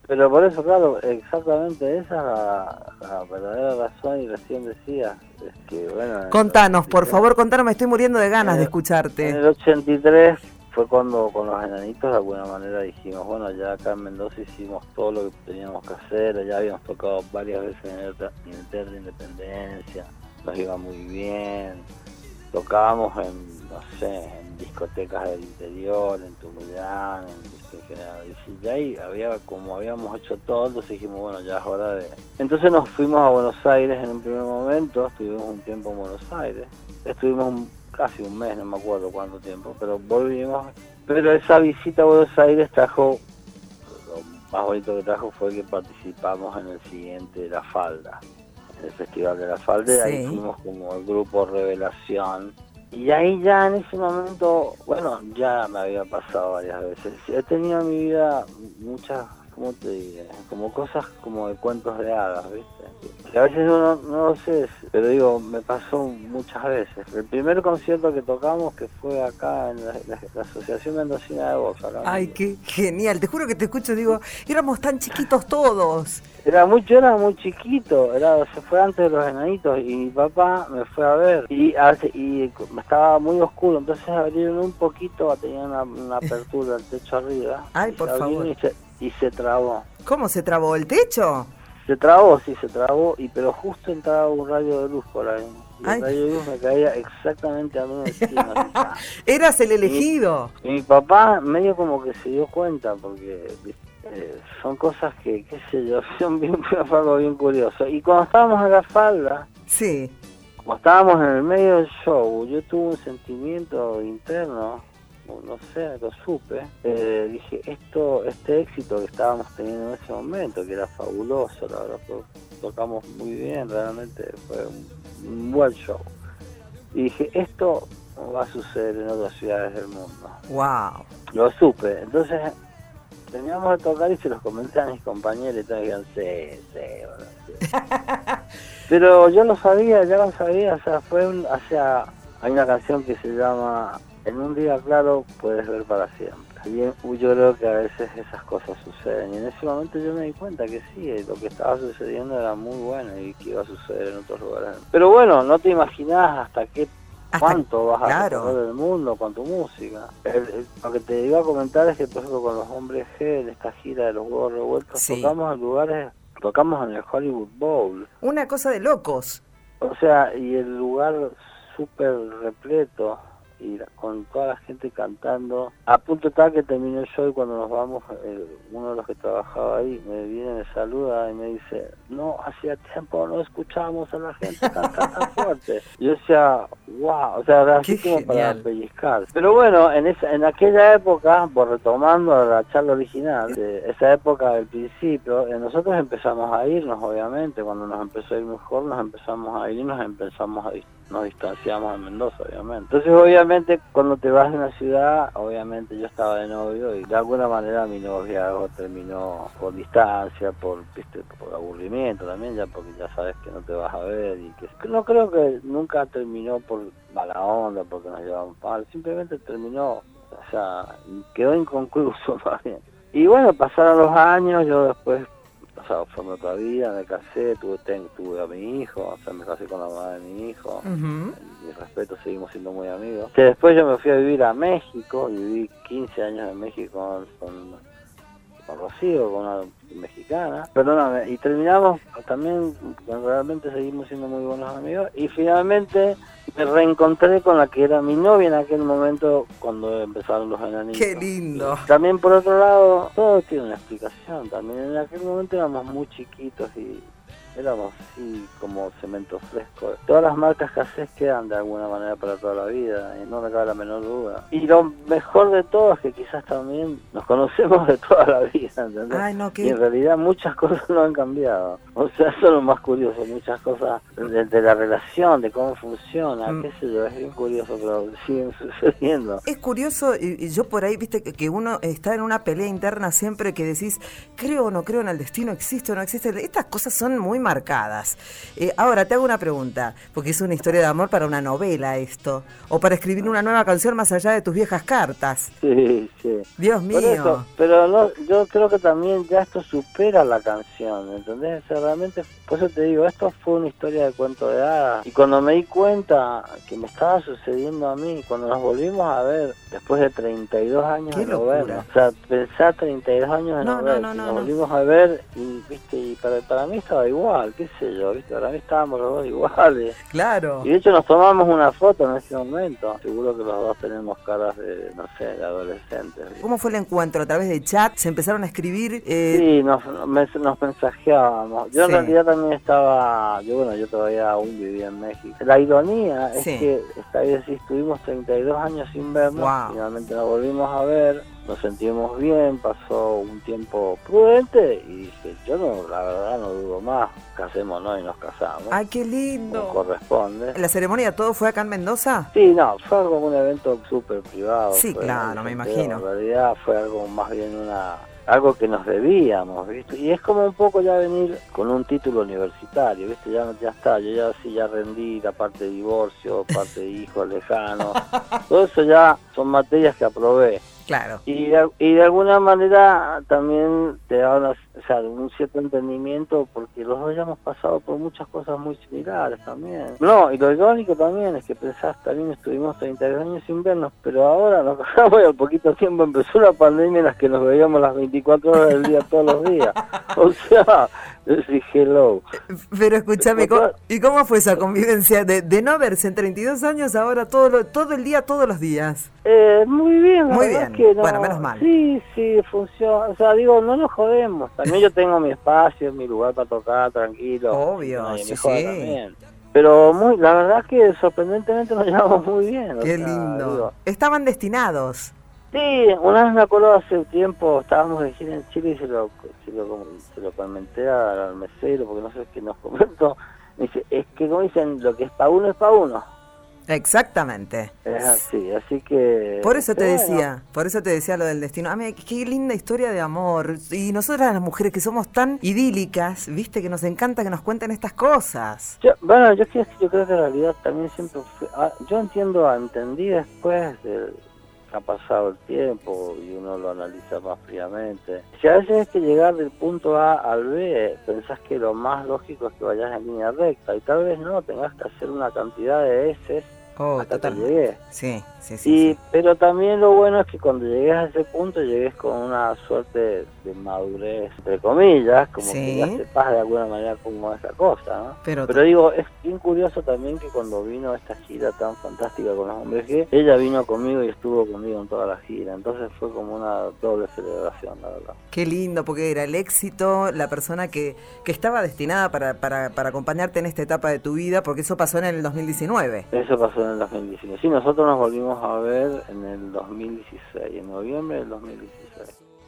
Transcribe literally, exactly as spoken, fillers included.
Pero por eso, claro, exactamente esa es la, la verdadera razón, y recién decía, es que bueno... Contanos, por favor, contanos, me estoy muriendo de ganas el, de escucharte. En el ochenta y tres fue cuando con los enanitos de alguna manera dijimos, bueno, ya acá en Mendoza hicimos todo lo que teníamos que hacer, ya habíamos tocado varias veces en el, en el Teatro de Independencia, nos iba muy bien, tocábamos en, no sé, en discotecas del interior, en Tunuyán, en, en General, y ya ahí había, como habíamos hecho todo, entonces dijimos, bueno, ya es hora de... Entonces nos fuimos a Buenos Aires en un primer momento, estuvimos un tiempo en Buenos Aires, estuvimos un, casi un mes, no me acuerdo cuánto tiempo, pero volvimos, pero esa visita a Buenos Aires trajo, lo más bonito que trajo fue que participamos en el siguiente, La Falda, en el Festival de La Falda, sí. Ahí fuimos como el grupo Revelación, y ahí ya en ese momento, bueno, ya me había pasado varias veces, he tenido en mi vida muchas, ¿cómo te diré? Como cosas como de cuentos de hadas, ¿viste? Que a veces uno no lo sé, pero digo, me pasó muchas veces. El primer concierto que tocamos, que fue acá en la, la, la Asociación Mendocina de Voz. Ay, qué genial, te juro que te escucho, digo, éramos tan chiquitos todos. Era muy, yo era muy chiquito, era, se fue antes de los enanitos, y mi papá me fue a ver, y, y estaba muy oscuro, entonces abrieron un poquito, tenía una, una apertura del techo arriba. Ay, por favor. Y se, y se trabó. ¿Cómo se trabó el techo? Se trabó, sí, se trabó, y pero justo entraba un rayo de luz por ahí. Y Ay. el rayo de luz me caía exactamente a mí encima. Eras el elegido. Y mi, y mi papá medio como que se dio cuenta, porque eh, son cosas que, qué sé yo, son bien, fue algo bien curioso. Y cuando estábamos en La Falda, sí, como estábamos en el medio del show, yo tuve un sentimiento interno, no sé, lo supe, eh, dije, esto, este éxito que estábamos teniendo en ese momento, que era fabuloso, la verdad, tocamos muy bien, realmente fue un, un buen show, y dije, esto va a suceder en otras ciudades del mundo. Wow. Lo supe, entonces teníamos que tocar y se los comenté a mis compañeros y todos dijeron, sí, sí, bueno, sí. Pero yo lo sabía, ya lo sabía, o sea, fue un, o sea, hay una canción que se llama En un día claro puedes ver para siempre. Y yo creo que a veces esas cosas suceden, y en ese momento yo me di cuenta que sí, lo que estaba sucediendo era muy bueno y que iba a suceder en otros lugares. Pero bueno, no te imaginás hasta qué cuánto vas a claro. recorrer el mundo con tu música. El, el, lo que te iba a comentar es que, por ejemplo, con los Hombres G, en esta gira de los Huevos Revueltos, sí. tocamos en lugares, tocamos en el Hollywood Bowl. Una cosa de locos. O sea, y el lugar súper repleto, y con toda la gente cantando, a punto tal que terminó el show, y cuando nos vamos, eh, uno de los que trabajaba ahí me viene, me saluda y me dice, no, hacía tiempo no escuchábamos a la gente cantar tan fuerte. Yo decía, wow, o sea, era así como para pellizcar. Pero bueno, en esa, en aquella época, por retomando la charla original, de esa época del principio, eh, nosotros empezamos a irnos, obviamente, cuando nos empezó a ir mejor, nos empezamos a ir, nos empezamos a nos distanciamos en Mendoza, obviamente. Entonces, obviamente, cuando te vas de una ciudad, obviamente yo estaba de novio, y de alguna manera mi noviazgo terminó por distancia, por, viste, por aburrimiento también, ya porque ya sabes que no te vas a ver, y que no creo que nunca terminó por mala onda, porque nos llevamos mal, simplemente terminó, o sea, quedó inconcluso más bien. Y bueno, pasaron los años, yo después, o sea, formé otra vida, me casé, tuve, ten, tuve a mi hijo, o sea, me casé con la mamá de mi hijo, uh-huh. Mi respeto, seguimos siendo muy amigos. Que después yo me fui a vivir a México, viví quince años en México con, con, con Rocío, con una mexicana, perdóname, y terminamos también, realmente seguimos siendo muy buenos amigos, y finalmente me reencontré con la que era mi novia en aquel momento cuando empezaron los enanitos. ¡Qué lindo! Y también, por otro lado, todo tiene una explicación. También en aquel momento éramos muy chiquitos y éramos así como cemento fresco. Todas las marcas que haces quedan de alguna manera para toda la vida, y no me cabe la menor duda. Y lo mejor de todo es que quizás también nos conocemos de toda la vida, ¿entendés? Ay, no, ¿qué? Y en realidad muchas cosas no han cambiado. O sea, eso es lo más curioso, muchas cosas de, de la relación, de cómo funciona, mm. qué sé yo, es bien curioso, pero siguen sucediendo. Es curioso, y yo por ahí, viste, que uno está en una pelea interna siempre que decís, creo o no creo en el destino, existe o no existe. Estas cosas son muy marcadas. Eh, ahora, te hago una pregunta, porque es una historia de amor para una novela esto, o para escribir una nueva canción más allá de tus viejas cartas. Sí, sí. Dios mío. Por eso, pero no, yo creo que también ya esto supera la canción, ¿entendés? O sea, realmente, por eso te digo, esto fue una historia de cuento de hadas. Y cuando me di cuenta que me estaba sucediendo a mí, cuando nos volvimos a ver, después de treinta y dos años ¡Qué de no locura! vernos, o sea, pensá treinta y dos años de No, no, no, ver, no, no, nos no. volvimos a ver y, viste, y para, para mí estaba igual, qué sé yo, viste, para mí estábamos los dos iguales. Claro. Y de hecho nos tomamos una foto en ese momento. Seguro que los dos tenemos caras de, no sé, de adolescentes. ¿Viste? ¿Cómo fue el encuentro? ¿A través de chat? ¿Se empezaron a escribir? Eh... Sí, nos, nos, nos mensajeábamos. Yo Sí. en realidad también estaba, yo bueno, yo todavía aún vivía en México. La ironía es Sí. que esta vez sí estuvimos treinta y dos años sin vernos. Wow. Finalmente nos volvimos a ver, nos sentimos bien, pasó un tiempo prudente y dije, yo no, la verdad no dudo más, casémonos y nos casamos. ¡Ay, qué Como lindo! corresponde. ¿La ceremonia todo fue acá en Mendoza? Sí, no, fue algo, un evento súper privado. Sí, fue, claro, me imagino. En realidad fue algo más bien una algo que nos debíamos, ¿viste? Y es como un poco ya venir con un título universitario, ¿viste? Ya, ya está, yo ya sí ya rendí la parte de divorcio, parte de hijos lejanos, todo eso ya son materias que aprobé. Claro. Y de, y de alguna manera también te da una, o sea, un cierto entendimiento porque los dos ya hemos pasado por muchas cosas muy similares también. No, y lo irónico también es que pensás, también estuvimos treinta y dos años sin vernos, pero ahora nos casamos y al poquito tiempo empezó una pandemia en la que nos veíamos las veinticuatro horas del día todos los días. O sea, yo sí, hello. Pero escúchame, ¿cómo, ¿y cómo fue esa convivencia de, de no verse en treinta y dos años ahora todo, lo, todo el día, todos los días? Eh, muy bien, la Muy verdad bien, que no, bueno, menos mal. Sí, sí, funciona, o sea, digo, no nos jodemos, también yo tengo mi espacio, mi lugar para tocar, tranquilo. Obvio, Nadie sí, me jode sí. también. Pero muy, la verdad que sorprendentemente nos llevamos muy bien. Qué o sea, lindo. digo, Estaban destinados. sí, una vez me acuerdo hace un tiempo, estábamos de gira en Chile y se lo, se lo, se lo comenté al mesero, porque no sé qué nos comentó, me dice, es que como dicen, lo que es para uno es para uno. Exactamente. Es así, así que... Por eso te bueno, decía, por eso te decía lo del destino. A mí, qué linda historia de amor. Y nosotras las mujeres que somos tan idílicas, viste, que nos encanta que nos cuenten estas cosas. Yo, bueno, yo, creo- yo creo que en realidad también siempre fue, ah, yo entiendo, entendí después de que ha pasado el tiempo y uno lo analiza más fríamente. Si a veces es que llegar del punto A al B, pensás que lo más lógico es que vayas en línea recta y tal vez no, tengas que hacer una cantidad de heces Oh, hasta que totalmente. llegué. Sí, sí, sí. Y, sí. pero también lo bueno es que cuando llegues a ese punto llegues con una suerte de madurez, entre comillas, como Sí. que ya sepas de alguna manera cómo es la cosa, ¿no? Pero, Pero digo, es bien curioso también que cuando vino esta gira tan fantástica con los hombres G, ella vino conmigo y estuvo conmigo en toda la gira, entonces fue como una doble celebración, la verdad. qué lindo, porque era el éxito, la persona que, que estaba destinada para, para, para acompañarte en esta etapa de tu vida, porque eso pasó en el dos mil diecinueve. Eso pasó en el dos mil diecinueve. Sí, nosotros nos volvimos a ver en el dos mil dieciséis, en noviembre del dos mil dieciséis.